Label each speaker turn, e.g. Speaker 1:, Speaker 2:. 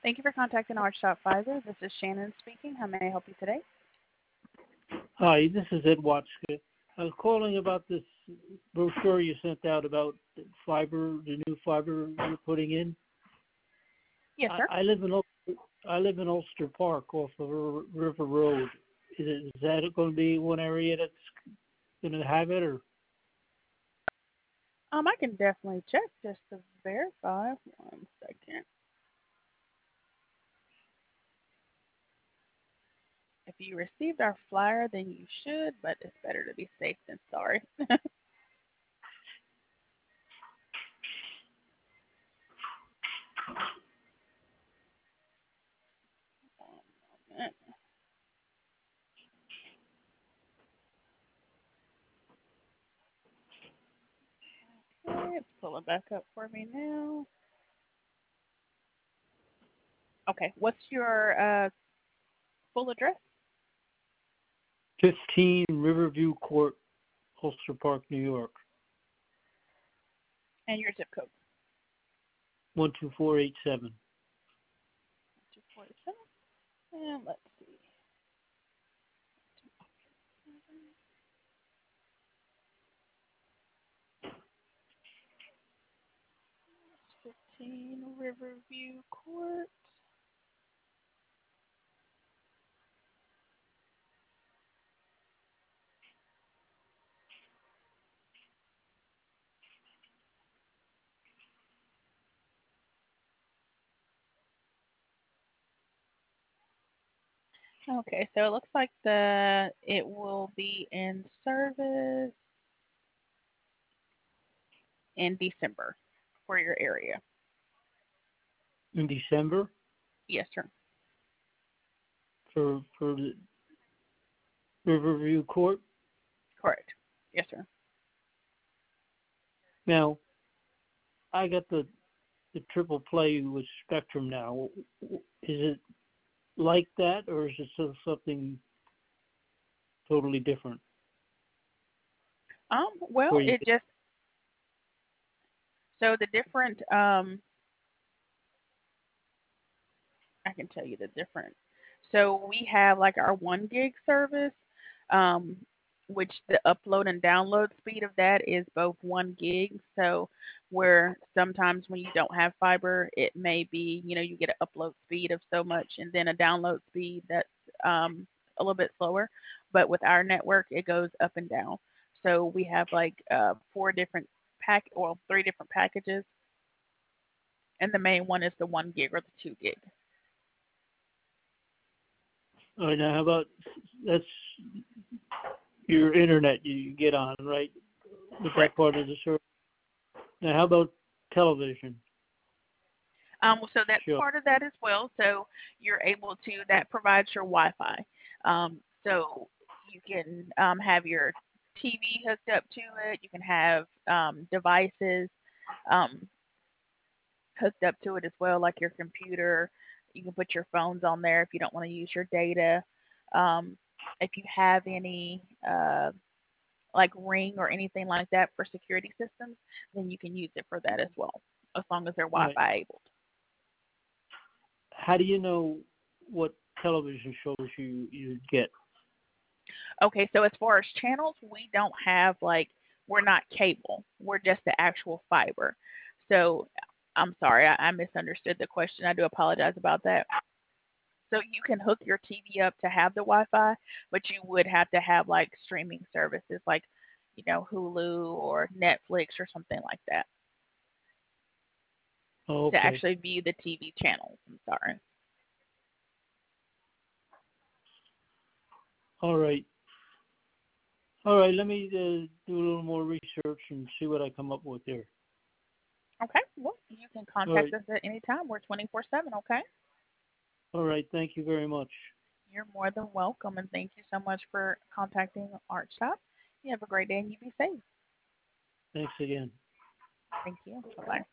Speaker 1: Thank you for contacting Archshop Fiber. This is Shannon speaking. How may I help you today?
Speaker 2: Hi, this is Ed Watska. I was calling about this brochure you sent out about fiber, the new fiber you're putting in.
Speaker 1: Yes, sir.
Speaker 2: I live in Ulster Park off of River Road. Is that going to be one area that's going to have it, or?
Speaker 1: I can definitely check just to verify. One second. If you received our flyer, then you should, but it's better to be safe than sorry. One moment. Okay, it's pulling back up for me now. Okay, what's your full address
Speaker 2: 15 Riverview Court, Ulster Park, New York,
Speaker 1: and your zip code?
Speaker 2: 12487.
Speaker 1: 247. And let's see. 15 Riverview Court. Okay, so it looks like it will be in service in December for your area.
Speaker 2: In December
Speaker 1: Yes, sir.
Speaker 2: for the Riverview Court.
Speaker 1: Correct. Yes, sir.
Speaker 2: Now, I got the triple play with Spectrum now. Is it like that, or is it something totally different?
Speaker 1: Well,
Speaker 2: Where you
Speaker 1: it just so the different I can tell you the different. So we have like our 1 gig service, um, which the upload and download speed of that is both 1 gig. So where sometimes when you don't have fiber, it may be, you get an upload speed of so much and then a download speed that's a little bit slower. But with our network, it goes up and down. So we have like 3 different packages, and the main one is the 1 gig or the 2 gig.
Speaker 2: all right, now how about that's your internet you get on, right? With that
Speaker 1: Correct.
Speaker 2: part of the service. Now how about television?
Speaker 1: So that's
Speaker 2: Sure.
Speaker 1: part of that as well. So you're able to, that provides your Wi-Fi. So you can have your TV hooked up to it. You can have devices um, hooked up to it as well, like your computer. You can put your phones on there if you don't want to use your data. Um, if you have any like Ring or anything like that for security systems, then you can use it for that as well, as long as they're
Speaker 2: All right.
Speaker 1: Wi-Fi enabled.
Speaker 2: How do you know what television shows you get?
Speaker 1: Okay, so as far as channels, we don't have like we're not cable. We're just the actual fiber. So I'm sorry, I misunderstood the question. I do apologize about that. So you can hook your TV up to have the Wi-Fi, but you would have to have like streaming services like, Hulu or Netflix or something like that
Speaker 2: Oh,
Speaker 1: to
Speaker 2: okay.
Speaker 1: actually view the TV channels. I'm sorry.
Speaker 2: All right. All right. Let me do a little more research and see what I come up with there.
Speaker 1: Okay, well, you can
Speaker 2: All
Speaker 1: contact
Speaker 2: right.
Speaker 1: us at any time. We're 24/7, okay?
Speaker 2: All right. Thank you very much.
Speaker 1: You're more than welcome, and thank you so much for contacting Art Shop. You have a great day, and you be safe.
Speaker 2: Thanks again.
Speaker 1: Thank you. Bye-bye.